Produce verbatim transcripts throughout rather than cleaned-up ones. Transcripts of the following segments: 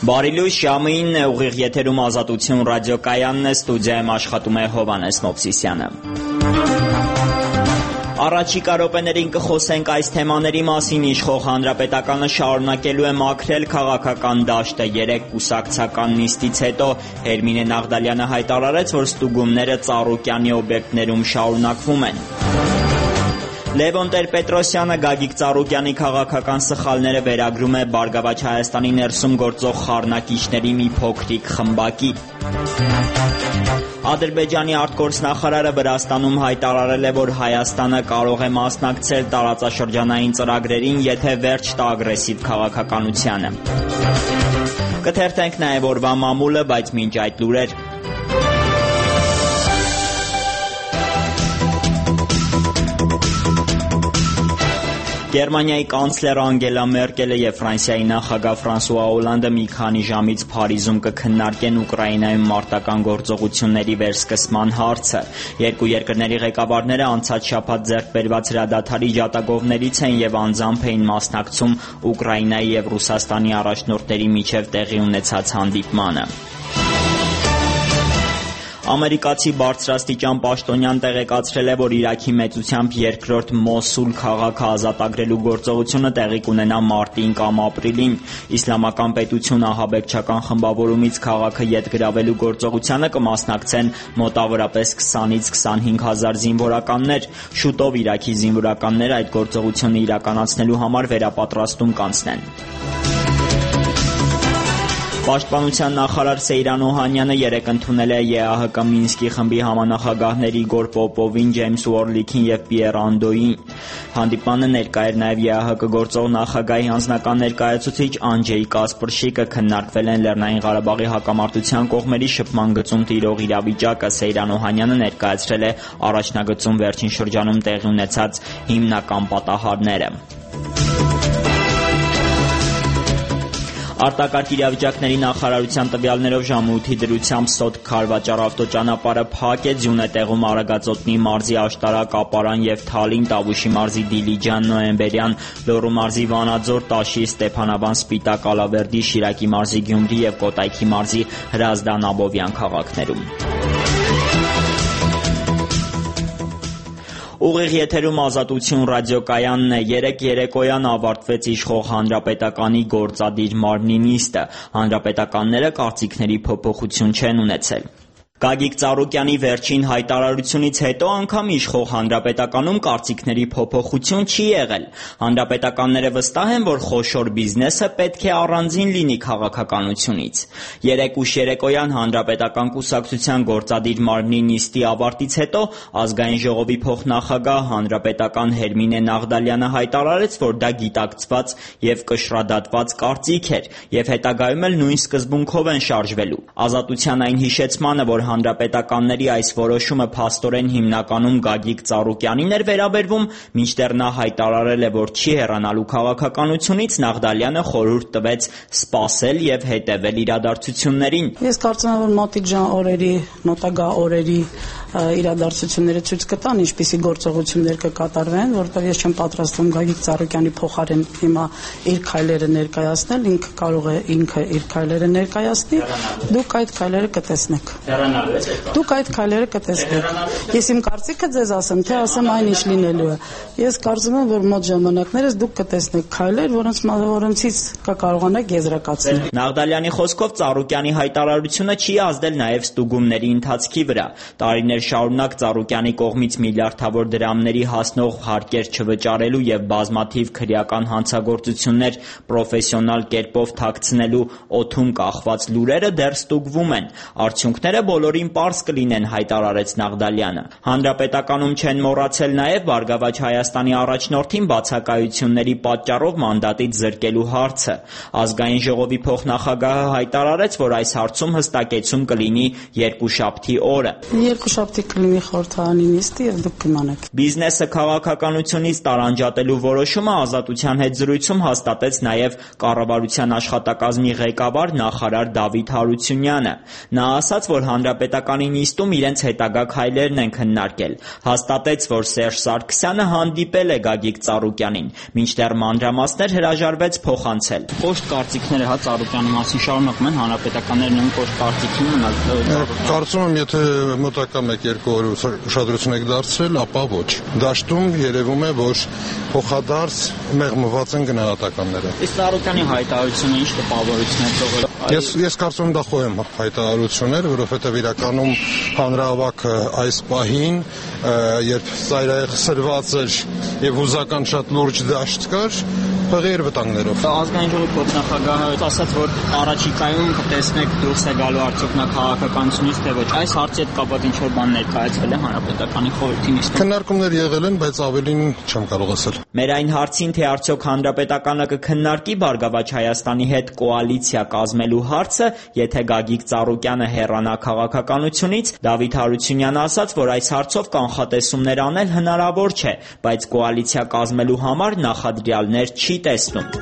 Բարիլույս ժամին ուղիղ եթերում Ազատություն ռադիոկայանն է, ստուդիայում աշխատում է Հովհաննես Մովսիսյանը։ Առաջիկա րոպեներին կխոսենք այս թեմաների մասին, իշխող հանրապետականը շարունակելու է մաքրել քաղաքական դաշտը։ Երեք կուսակցական նիստից հետո Հերմինե Նաղդալյանը հայտարարեց, որ ստուգումները Ծառուկյանի օբյեկտներում շարունակվում են։ Լևոն Տեր-Պետրոսյանը Գագիկ Ծառուկյանի քաղաքական սխալները վերագրում է Բարգավաճ Հայաստանի ներսում գործող խառնակիչների մի փոքրիկ խմբակի։ Ադրբեջանի արտգործնախարարը Վրաստանում հայտարարել է, որ Հայաստանը կարող է մասնակցել տարածաշրջանային ծրագրերին, եթե վերջ տա ագրեսիվ քաղաքականությանը։ Կթերթենք նաև օրվա մամուլը, բայց մինչ այդ լուրեր։ Գերմանիայի կանցլեր Անգելա Մերկելը և Ֆրանսիայի նախագահ Ֆրանսուଆ Օլանդը մի քանի ժամից Փարիզում կքննարկեն Ուկրաինայում մարտական գործողությունների վերսկսման հարցը։ Երկու երկրների ղեկավարները անցած շաբաթ ձեռք բերված հրադադարի ջատագովներից են և անձամբ էին մասնակցում Ուկրաինայի և Ռուսաստանի առաջնորդների միջև տեղի ունեցած հանդիպմանը։ Ամերիկացի բարձրաստիճան պաշտոնյան տեղեկացրել է, որ Իրաքի մեծությամբ երկրորդ Մոսուլ քաղաքը ազատագրելու գործողությունը տեղի կունենա մարտին կամ ապրիլին։ Իսլամական պետություն ահաբեկչական խմբավորումից քաղաքը ետ գրավելու գործողությանը կմասնակցեն մոտավորապես քսանից քսանհինգ հազար զինվորականներ։ Շուտով Իրաքի զինվորականները այդ գործողությունը իրականացնելու համար վերապատրաստում կանցնեն։ Պաշտպանության նախարար Սեյրան Օհանյանը երեկ ընդունել է ԵԱՀԿ Մինսկի խմբի համանախագահներ Իգոր Պոպովին, Ջեյմս Ուորլիքին և Պիեր Անդոյին։ Հանդիպմանը ներկա էր նաև ԵԱՀԿ գործող նախագահի անձնական ներկայացուցիչ Անջեյ Կասպրշիկը, քննարկվել են Լեռնային Ղարաբաղի հակամարտության կողմերի շփման գծում տիրող իրավիճակը։ Սեյրան Օհանյանը ներկայացրել է առաջնագծում վերջին շրջանում տեղի ունեցած հիմնական պատահարները։ Արտակարգ իրավիճակների նախարարության տվյալներով ժամը ութի դրությամբ Սոթ Քարվաճառ ավտոճանապարհը փակ է, ձյուն է տեղում Արագածոտնի մարզի Աշտարակ, Ապարան և Թալին, Տավուշի մարզի Դիլիջան, Նոյեմբերյան, Լոռու մարզի Վանաձոր, Տաշի, Ստեփանավան, Սպիտակ, Ալավերդի, Շիրակի մարզի Գյումրի և Կոտայքի մարզի Հրազդան Աբովյան քաղաքներում։ Ուղիղ եթերում Ազատություն ռադիոկայանն է։ Երեկ երեկոյան ավարտվեց իշխող հանրապետականի գործադիր մարմնի նիստը։ Հանրապետականները կարծիքների փոփոխություն չեն ունեցել։ Գագիկ Ծառուկյանի վերջին հայտարարությունից հետո անգամ իշխող հանրապետականում կարծիքների փոփոխություն չի եղել։ Հանրապետականները վստահ են, որ խոշոր բիզնեսը պետք է առանձին լինի քաղաքականությունից։ Երեկ ուշ երեկոյան հանրապետական կուսակցության գործադիր մարմնի նիստի ավարտից հետո Ազգային ժողովի փոխնախագահ հանրապետական Հերմինե Նաղդալյանը հայտարարեց, որ դա գիտակցված և կշռադատված կարծիք էր և հետագայում էլ նույն սկզբունքով են շարժվելու։ Ազատության այն հիշեցմանը, որ հանրապետականների այս որոշումը փաստորեն հիմնականում Գագիկ Ծառուկյանին էր վերաբերվում, մինչդեռ նա հայտարարել է, որ չի հեռանալու քաղաքականությունից, Նաղդալյանը խորհուրդ տվեց սպասել և հետևել իրադարձություններին։ Ես կարծում եմ, որ մոտիկ օրերի, մոտակա օրերի իրադարձությունները ցույց կտան, ինչպիսի գործողություններ կկատարվեն, որտեղ ես չեմ պատրաստվում Գագիկ Ծառուկյանի փոխարեն հիմա իր քայլերը ներկայացնել, ինքը կարող է ինքը իր քայլերը ներկայացնի, դուք այդ քայլերը կտեսնեք։ Դուք այդ քայլերը կտեսնեք։ Ես իմ կարծիքը ձեզ ասեմ, թե ասեմ այն ինչ լինելու է։ Ես կարծում եմ, որ մոտ ժամանակներս դուք կտեսնեք քայլեր, որոնց որոնցից կկարողանաք եզրակացնել։ Նաղդալյանի խոսքով Ծառուկյանի հայտարարությունը չի ազդել նաև ստուգումների ընթացքի վրա։ Տարիներ շարունակ Ծառուկյանի կողմից միլիարդավոր դրամների հասնող հարկեր չվճարելու և բազմաթիվ քրեական հանցագործություններ պրոֆեսիոնալ կերպով թաքցնելու օդում կախված լուրերը դեռ ստուգվում են։ Արդյունքները բոլորին պարզ կլինեն, հայտարարեց Նաղդալյանը։ Հանրապետականում չեն մոռացել նաև Բարգավաճ Հայաստանի առաջնորդին բացակայությունների պատճառով մանդատից զրկելու հարցը։ Ազգային ժողովի փոխնախագահը հայտարարեց, որ այս հարցում հստակեցում կլինի երկուշաբթի օրը։ Երկուշաբթի կլինի խորհրդարանի նիստը և դուք կիմանաք։ Բիզնեսը քաղաքականությունից տարանջատելու որոշումը Ազատության հետ զրույցում հաստատեց նաև կառավարության աշխատակազմի ղեկավար նախարար Դավիթ Հարությունյանը։ Նա ասաց, որ հանրապետականի Հանրապետականի նիստում իրենց հետագա քայլերն են քննարկել։ Հաստատեց, որ Սերժ Սարգսյանը հանդիպել է Գագիկ Ծառուկյանին, մինչդեռ մանրամասներ հրաժարվեց փոխանցել։ Կոշտ կարծիքները հա Ծառուկյանի մասին շարունակում են հանրապետականները նույն կոշտ կարծիքին մնալ։ Կարծում եմ, եթե մոտակա մեկ-երկու օր ուշադրություն եք դարձրել, ապա ոչ։ Դաշտում երևում է, որ փոխադարձ մեղմված են գնահատականները։ Իսկ Ծառուկյանի հայտարարությունը ինչ տպավորություն է թողել։ Ես ես կարծում եմ դա խոհեմ հայտարարություններ, որովհետև իրականում հանրահավաքը այս պահին, երբ ծայրահեղ սրված էր եւ հուզական շատ լուրջ դաշտ կար, փղեր վտանգներով։ Ազգային ժողովի փոխնախագահը ասաց, որ առաջիկայում կտեսնեք դուրս է գալու արդյոք նա քաղաքականությունից թե ոչ։ Այս հարցի հետ կապված ինչ որ բան ներկայացվել է հանրապետականի խորհրդի նիստում։ Քննարկումներ եղել են, բայց ավելին չեմ կարող ասել։ Մեր այն հարցին, թե արդյոք հանրապետականը կքննարկի Բարգավաճ Հայաստանի հետ կոալիցիա կազմելու հարցը, եթե Գագիկ Ծառուկյանը հեռանա քաղաքականությունից, Դավիթ Հարությունյանը ասաց, որ այս հարցով կանխատեսումներ անել հնարավոր չէ, բայց կոալիցիա կազմելու համար նախադրյալներ չի տեսնում։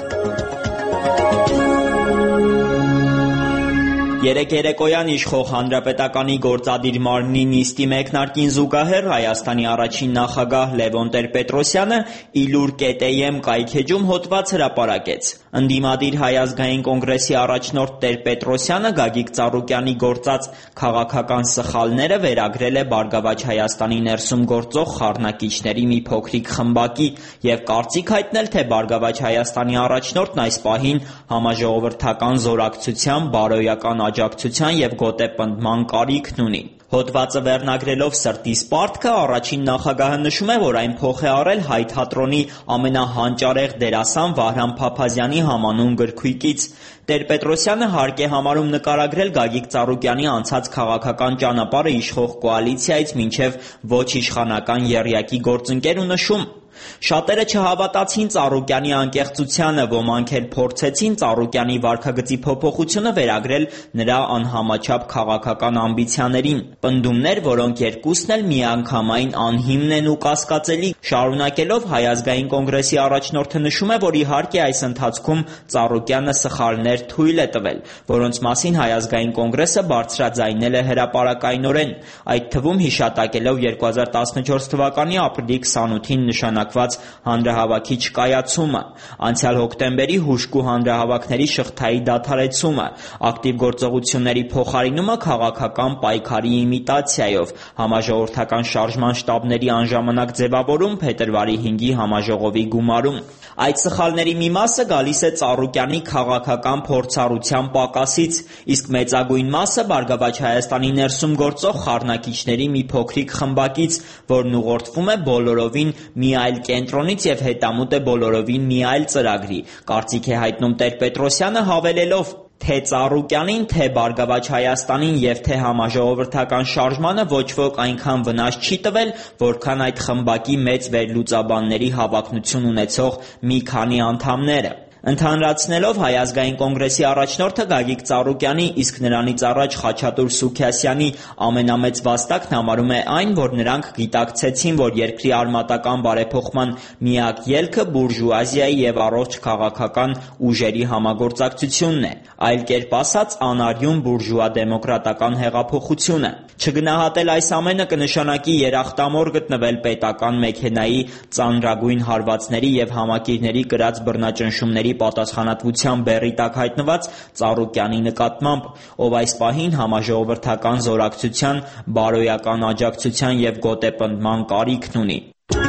Երեկ երեկոյան իշխող Հանրապետականի գործադիր մարմնի նիստի մեկնարկին զուգահեռ Հայաստանի առաջին նախագահ Լևոն Տեր-Պետրոսյանը «Իլուր կետեյեմ» կայքեջում հոդված հրապարակեց։ Ընդդիմադիր Հայ ազգային կոնգրեսի առաջնորդ Տեր-Պետրոսյանը Գագիկ Ծառուկյանի գործած քաղաքական սխալները վերագրել է Բարգավաճ Հայաստանի ներսում գործող խառնակիչների մի փոքրիկ խմբակի և կարծիք հայտնել, թե Բարգավաճ Հայաստանի առաջնորդն այս պահին համաժողովրդական զորակցության, բարոյական աջակցության և գոտեպնդման կարիքն ունի։ Հոդվածը վերնագրելով «Սրտիս պարտքը» առաջին նախագահը նշում է, որ այն փոխ է առել հայ թատրոնի ամենահանճարեղ դերասան Վահրամ Փափազյանի համանուն գրքույկից։ Տեր-Պետրոսյանը հարկ է համարում նկարագրել Գագիկ Ծառուկյանի անցած քաղաքական ճանապարհը իշխող կոալիցիայից մինչև ոչ իշխանական եռյակի գործընկեր ու նշում. «Շատերը չհավատացին Ծառուկյանի անկեղծությանը, ոմանք էլ փորձեցին Ծառուկյանի վարքագծի փոփոխությունը վերագրել նրա անհամաչափ քաղաքական ամբիցիաներին։ Պնդումներ, որոնք երկուսն էլ միանգամայն անհիմն են ու կասկածելի»։ Շարունակելով Հայ ազգային կոնգրեսի առաջնորդը նշում է, որ իհարկե այս ընթացքում Ծառուկյանը սխալներ թույլ է տվել, որոնց մասին Հայ ազգային կոնգրեսը բարձրաձայնել է հրապարակայնորեն, այդ թվում հիշատակելով երկու հազար տասնչորս թվականի ապրիլի քսանութին նշանակված հանրահավաքի չկայացումը, անցյալ հոկտեմբերի հուժկու հանրահավաքների շղթայի դադարեցումը, ակտիվ գործողությունների փոխարինումը քաղաքական պայքարի իմիտացիայով, համաժողովրդական շարժման շտաբների անժամանակ ձևավորում փետրվարի հինգի համաժողովի գումարում։ Այդ սխալների մի մասը գալիս է Ծառուկյանի քաղաքական փորձառության պակասից, իսկ մեծագույն մասը Բարգավաճ Հայաստանի ներսում գործող խառնակիչների մի փոքրիկ խմբակից, որն ուղղորդվում է բոլորովին մի այլ կենտրոնից և հետամուտ է բոլորովին մի այլ ծրագրի, կարծիք է հայտնում Տեր-Պետրոսյանը, հավելելով. Թե Ծառուկյանին, թե Բարգավաճ Հայաստանին և թե համաժողովրդական շարժմանը ոչ ոք այնքան վնաս չի տվել, որքան այդ խմբակի մեծ վերլուծաբանների հավակնություն ունեցող մի քանի անդամները։ Ընդհանրացնելով Հայ ազգային կոնգրեսի առաջնորդը Գագիկ Ծառուկյանի, իսկ նրանից առաջ Խաչատուր Սուքիասյանի ամենամեծ վաստակն համարում է այն, որ նրանք գիտակցեցին, որ երկրի արմատական բարեփոխման միակ ելքը բուրժուազիայի և առողջ քաղաքական ուժերի համագործակցությունն է, այլ կերպ ասած անարյուն բուրժուա-դեմոկրատական հեղափոխությունը։ Չգնահատել այս ամենը կնշանակի երախտամոռ գտնվել պետական մեքենայի ծանրագույն հարվածների և համակիրների կրած բռնաճնշումների պատասխանատվության բեռի տակ հայտնված Ծառուկյանի նկատմամբ, ով այս պահին համաժողովրդական զորակցության, բարոյական աջակցության և գոտեպնդման կարիքն ունի։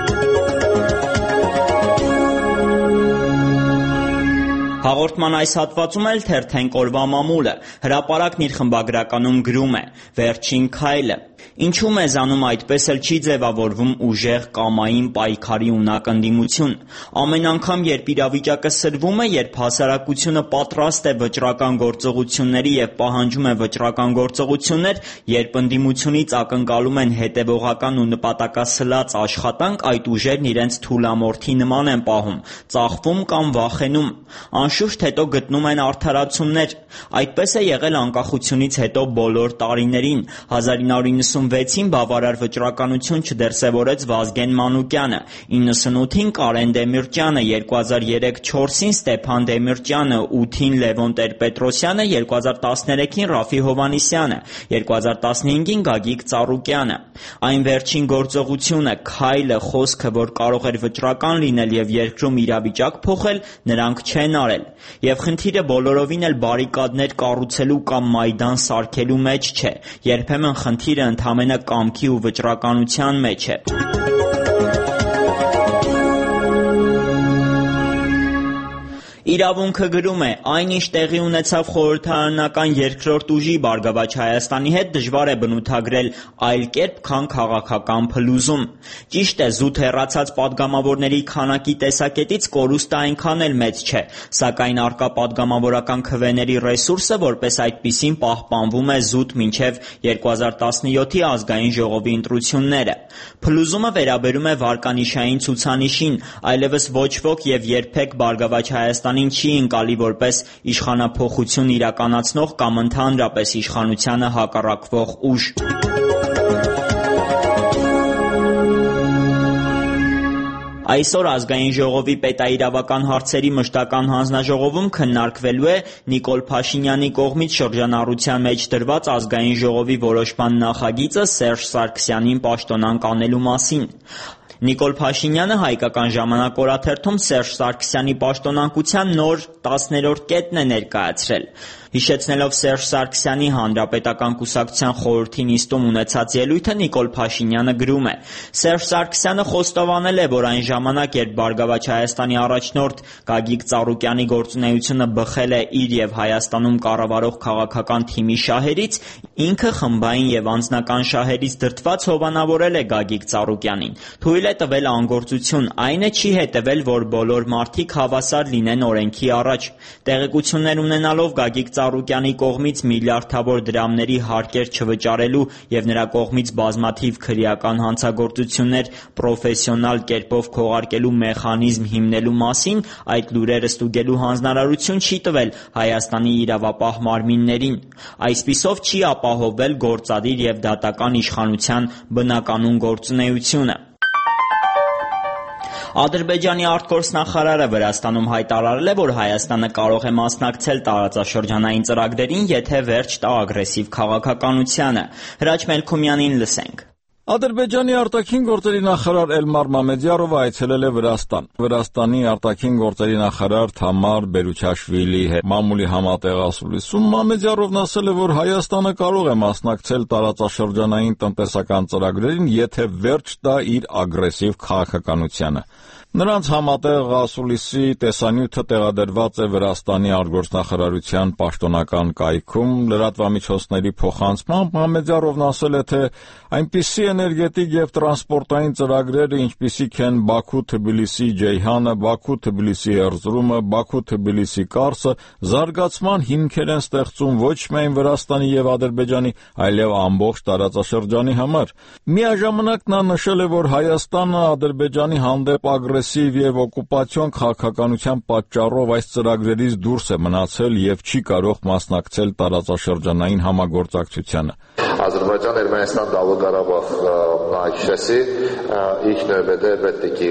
Հաղորդման այս հատվածում էլ թերթենք օրվա մամուլը։ Հրապարակն իր խմբագրականում գրում է. «Վերջին քայլը։ Ինչու մեզանում այդպես էլ չի ձևավորվում ուժեղ կամային պայքարի ունակ ընդդիմություն։ Ամեն անգամ, երբ իրավիճակը սրվում է, երբ հասարակությունը պատրաստ է վճռական գործողությունների և պահանջում է վճռական գործողություններ, երբ ընդդիմությունից ակնկալում են հետևողական ու նպատակասլաց աշխատանք, այդ ուժերն իրենց թուլամորթի նման են պահում, ծախվում կամ վախենում։ Անշուշտ հետո գտնում են արդարացումներ։ Այդպես է եղել անկախությունից հետո բոլոր տարիներին։ հազար ինը հարյուր իննսունվեցին բավարար վճռականություն չդրսևորեց Վազգեն Մանուկյանը, իննսունութին Կարեն Դեմիրճյանը, երկու հազար երեք չորսին Ստեփան Դեմիրճյանը, ութին Լևոն Տեր-Պետրոսյանը, երկու հազար տասներեքին Ռաֆի Հովհաննիսյանը, երկու հազար տասնհինգին Գագիկ Ծառուկյանը։ Այն վերջին գործողությունը, քայլը, խոսքը, որ կարող էր վճռական լինել եւ երկրում իրավիճակ փոխել, նրանք չեն արել։ Եվ խնդիրը բոլորովին էլ բարիկադներ կառուցելու կամ Մայդան սարքելու մեջ չէ։ Երբեմն խնդիրը ընդամենը կամքի ու վճռականության մեջ է։ Իրավունքը գրում է. այն ինչ տեղի ունեցավ խորհրդարանական երկրորդ ուժի Բարգավաճ Հայաստանի հետ դժվար է բնութագրել այլ կերպ, քան քաղաքական փլուզում։ Ճիշտ է, զուտ հեռացած падգամավորների քանակի տեսակետից կորուստը այնքան էլ մեծ չէ, սակայն առկա падգամավորական քվեների ռեսուրսը որպես այդպիսին պահպանվում է զուտ մինչև երկու հազար տասնյոթի ազգային ժողովի ընտրությունները։ Փլուզումը վերաբերում է վարկանիշային ցուցանիշին, այլևս ոչ ոք եւ երբեք Բարգավաճ Հայաստանի չի ընկալի որպես իշխանափոխություն իրականացնող կամ ընդհանրապես իշխանությանը հակառակվող ուժ։ Այսօր ազգային ժողովի պետաիրավական հարցերի մշտական հանձնաժողովում քննարկվելու է Նիկոլ Փաշինյանի կողմից շրջանառության մեջ դրված ազգային ժողովի որոշման նախագիծը Սերժ Սարգսյանին պաշտոնանկ անելու մասին։ Նիկոլ Փաշինյանը «Հայկական ժամանակ» օրաթերթում Սերժ Սարգսյանի պաշտոնանկության նոր տասներորդ կետն է ներկայացրել։ Հիշեցնելով Սերժ Սարգսյանի Հանրապետական կուսակցության խորհրդի նիստում ունեցած ելույթը, Նիկոլ Փաշինյանը գրում է. «Սերժ Սարգսյանը խոստովանել է, որ այն ժամանակ, երբ Բարգավաճ Հայաստանի առաջնորդ Գագիկ Ծառուկյանի գործունեությունը բխել է իր եւ Հայաստանում կառավարող քաղաքական թիմի շահերից, ինքը խմբային եւ անձնական շահերից դրդված հովանավորել է Գագիկ Ծառուկյանին։ Թույլ է տվել անգործություն, այն է չի հետևել, որ բոլոր մարդիկ հավասար լինեն օրենքի առաջ։ Տեղեկություններ ունենալով Գագիկ Ծառուկյանի կողմից միլիարդավոր դրամների հարկեր չվճարելու եւ նրա կողմից բազմաթիվ քրեական հանցագործություններ պրոֆեսիոնալ կերպով քողարկելու մեխանիզմ հիմնելու մասին այդ լուրերը ստուգելու հանձնարարություն չի տվել Հայաստանի իրավապահ մարմիններին։ Այսպիսով չի ապահովվել գործադիր եւ դատական իշխանության բնականոն գործունեությունը»։ Ադրբեջանի արտգործնախարարը Վրաստանում հայտարարել է, որ Հայաստանը կարող է մասնակցել տարածաշրջանային ծրագրերին, եթե վերջ տա ագրեսիվ քաղաքականությանը։ Հրաչ Մելքումյանին լսենք։ Ադրբեջանի արտաքին գործերի նախարար Էլմար Մամեդյարովը այցելել է Վրաստան։ Վրաստանի արտաքին գործերի նախարար Թամար Բերուչաշվիլիի հետ մամուլի համատեղասուլիսում Մամեդյարովն ասել է, որ Հայաստանը կարող է մասնակցել տարածաշրջանային տնտեսական ծրագրերին, եթե վերջ տա իր ագրեսիվ քաղաքականությանը։ Նրանց համատեղ ասուլիսի տեսանյութը տեղադրված է Վրաստանի արտգործնախարարության պաշտոնական կայքում։ Լրատվամիջոցների փոխանցմամբ Մամեդյարովն ասել է, թե այնպիսի էներգետիկ եւ տրանսպորտային ծրագրերը, ինչպիսիք են Բաքու-Թբիլիսի Ջեյհանը, Բաքու-Թբիլիսի Էրզրումը, Բաքու-Թբիլիսի Կարսը, զարգացման հիմքեր են ստեղծում ոչ միայն Վրաստանի եւ Ադրբեջանի, այլև ամբողջ տարածաշրջանի համար։ Միաժամանակ նա նշել է, որ Հայաստանը Ադրբեջանի հանդեպ ագրեսիվ եւ օկուպացիոն քաղաքականության պատճառով այս ծրագրերից դուրս է մնացել եւ չի կարող մասնակցել տարածաշրջանային համագործակցությանը։ Azərbaycan Ermənistan Dağlıq Qarabağ münaqişəsi ilk növbədə əlbəttə ki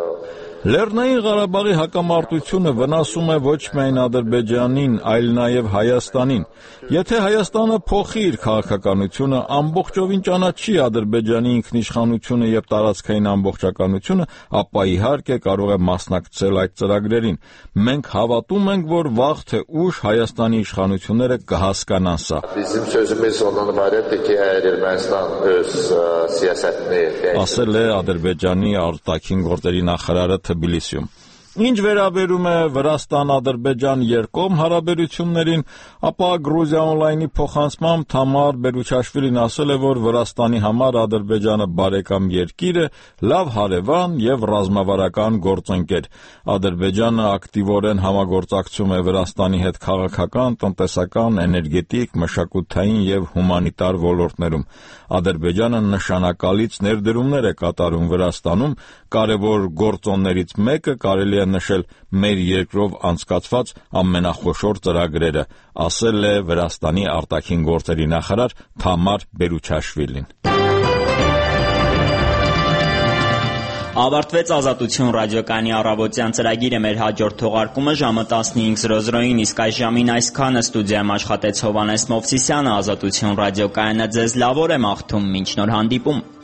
Լեռնային Ղարաբաղի հակամարտությունը վնասում է ոչ միայն Ադրբեջանին, այլ նաև Հայաստանին։ Եթե Հայաստանը փոխի իր քաղաքականությունը, ամբողջովին ճանաչի Ադրբեջանի ինքնիշխանությունը եւ տարածքային ամբողջականությունը, ապա իհարկե կարող է մասնակցել այդ ծրագրերին։ Մենք հավատում ենք, որ վաղ թե ուշ Հայաստանի իշխանությունները կհասկանան սա։ Bizim sözümüz ondan ibarətdir ki, əgər Ermənistan öz siyasətini ասել է Ադրբեջանի արտաքին գործերի նախարարը Թբիլիսիում։ Ինչ վերաբերում է Վրաստան-Ադրբեջան երկկողմ հարաբերություններին, ապա Գրուզիա օնլայնի փոխանցմամբ Թամար Բերուչաշվիլին ասել է, որ Վրաստանի համար Ադրբեջանը բարեկամ երկիր է, լավ հարևան եւ ռազմավարական գործընկեր։ Ադրբեջանը ակտիվորեն համագործակցում է Վրաստանի հետ քաղաքական, տնտեսական, էներգետիկ, մշակութային եւ հումանիտար ոլորտներում։ Ադրբեջանը նշանակալից ներդրումներ է կատարում Վրաստանում, կարևոր գործոններից մեկը կարելի է է նշել մեր երկրով անցկացված ամենախոշոր ծրագրերը, ասել է Վրաստանի արտաքին գործերի նախարար Թամար Բերուչաշվիլին։ Ավարտվեց Ազատություն ռադիոկայանի առավոտյան ծրագիրը, մեր հաջորդ թողարկումը ժամը տասնհինգ զրո զրոին, իսկ այս ժամին այսքանը ստուդիայում աշխատեց Հովհաննես Մովսիսյանը, Ազատություն ռադիոկայանը ձեզ լավ օր է մաղթում, մինչ նոր հանդիպում։